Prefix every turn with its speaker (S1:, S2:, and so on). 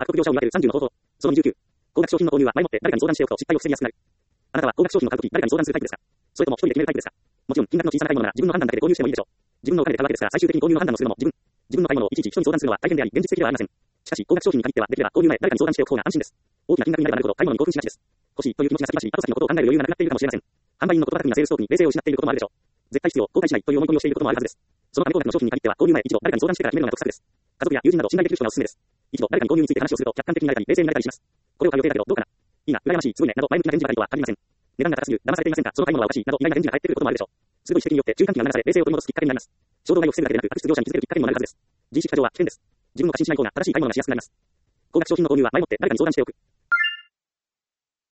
S1: 悪徳業者を見分ける30の方法。その29。高額商品の購入は前もって誰かに相談しておくと失敗を防ぎやすくなる。あなたは高額商品を買うとき誰かに相談するタイプですか？それとも一人で決めるタイプですか？もちろん金額の小さな買い物なら自分の判断だけで購入してもいいでしょう。自分のお金で買うわけですから最終的に購入の判断をするのも自分の買い物をいちいち人に相談するのは大変であり現実的ではありません。しかし高額商品に限ってはできれば購入前誰かに相談しておく方が安心です。大きな金額になればなるほど買い物に興奮しがちです。欲しいという気持ちが先走り後先のことを考える余裕がなくなっているかもしれません。販売員の言葉巧みなセールストークに冷静を失っていることもあるでしょう。絶対必要、後悔しないという思い込みをしていることもあるはずです。その紙高額の商品に限っては購入前一度誰かに相談してから決めるのが得策です。家族や友人など信頼できる人がおすすめです。一度誰かに購入について話をすると客観的になれたり冷静になれたりします。これを買う予定だけどどうかな。いいな、羨ましい、すごいね、など前向きな返事ばかりとは限りません。値段が高すぎる、騙されていませんか、その買い物はおかしい、など意外な返事が返ってくることもあるでしょう。すごい指摘によって注意喚起が流され冷静を取り戻すきっかけになります。衝動買いを防ぐだけでなく悪質業者に気づけるきっかけにもなるはずです。自意識過剰は危険です。自分の過信しない方が正しい買い物がしやすくなります。高額商品の購入は前もって誰かに相談しておく。